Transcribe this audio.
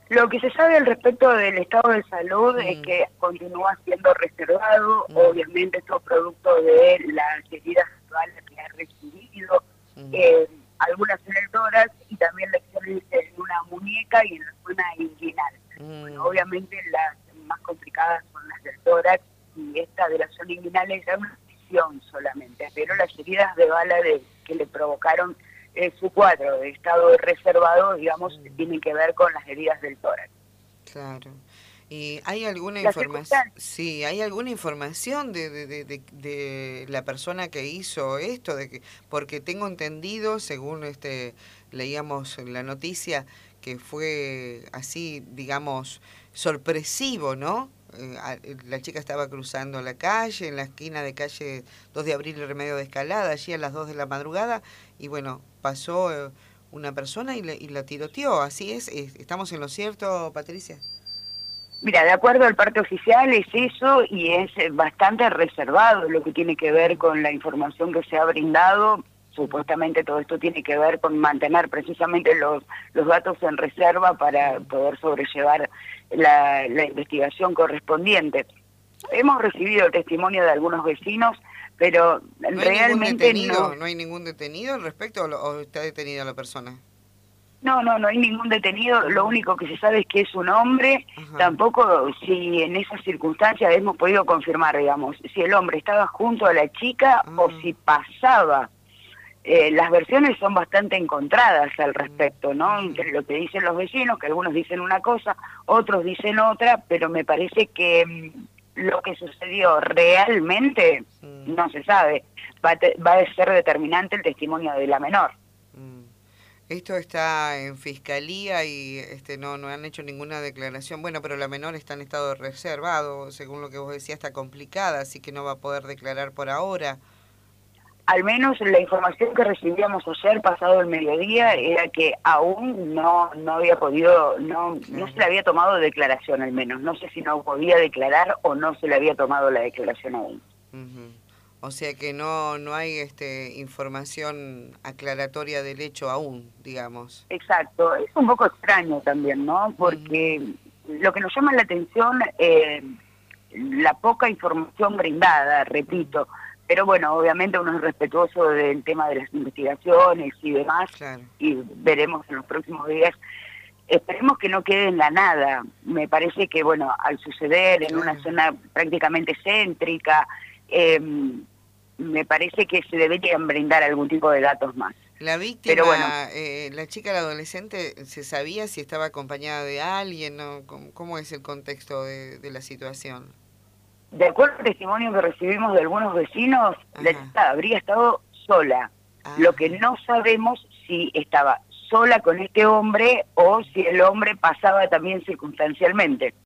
Lo que se sabe al respecto del estado de salud es Mm, que continúa siendo reservado, mm, obviamente esto es producto de las heridas de bala que ha recibido, mm, eh, algunas en el tórax y también lesiones en una muñeca y en la zona inguinal. Bueno, mm, obviamente las más complicadas son las del tórax y esta de la zona inguinal es ya una lesión solamente, pero las heridas de bala que le provocaron su cuadro de estado reservado, digamos, mm. tienen que ver con las heridas del tórax. Claro. ¿Y hay alguna Las información? circunstancias, Sí, ¿hay alguna información de la persona que hizo esto? Porque tengo entendido, según leíamos en la noticia, que fue así, digamos, sorpresivo, ¿no? La chica estaba cruzando la calle, en la esquina de calle 2 de Abril y Remedio de Escalada, allí a las 2 de la madrugada, y bueno, pasó una persona y la tiroteó. Así es. ¿Estamos en lo cierto, Patricia? mira, de acuerdo al parte oficial es eso y es bastante reservado lo que tiene que ver Mm, con la información que se ha brindado. mm, Supuestamente todo esto tiene que ver con mantener precisamente los datos en reserva para mm. poder sobrellevar la investigación correspondiente. Hemos recibido el testimonio de algunos vecinos, pero ¿No hay ningún realmente no. detenido? ¿No hay ningún detenido al respecto o está detenida la persona? No hay ningún detenido, lo Mm, único que se sabe es que es un hombre, ajá. tampoco si en esas circunstancias hemos podido confirmar, digamos, si el hombre estaba junto a la chica o Ah, si pasaba. Las versiones son bastante encontradas al mm, respecto, ¿no? ujú, Entre lo que dicen los vecinos, que algunos dicen una cosa, otros dicen otra, pero me parece que lo que sucedió realmente mm, no se sabe. Va a ser determinante el testimonio de la menor. mm. Esto está en fiscalía y no han hecho ninguna declaración. Bueno, pero la menor está en estado reservado, según lo que vos decías, está complicada, así que no va a poder declarar por ahora. Al menos la información que recibíamos ayer, pasado el mediodía, Mm, era que aún no había podido, no se claro. le había tomado declaración al menos. No sé si no podía declarar o no se le había tomado la declaración aún. Ujú. O sea que no hay información aclaratoria del hecho aún, digamos. Exacto, es un poco extraño también, ¿no? Ujú, Porque lo que nos llama la atención, la poca información brindada, mm, repito, pero bueno, obviamente uno es respetuoso del tema de las investigaciones y demás, claro, y veremos en los próximos días. Esperemos que no quede en la nada. Me parece que, bueno, al suceder en una claro. zona prácticamente céntrica, eh, me parece que se deberían brindar algún tipo de datos más. La Pero bueno, víctima, la chica, la adolescente, ¿se sabía si estaba acompañada de alguien? ¿No? ¿Cómo es el contexto de la situación? de acuerdo al testimonio que recibimos de algunos vecinos, la Ajá, chica habría estado sola. Lo que ajá. no sabemos si estaba sola con este hombre o si el hombre pasaba también circunstancialmente.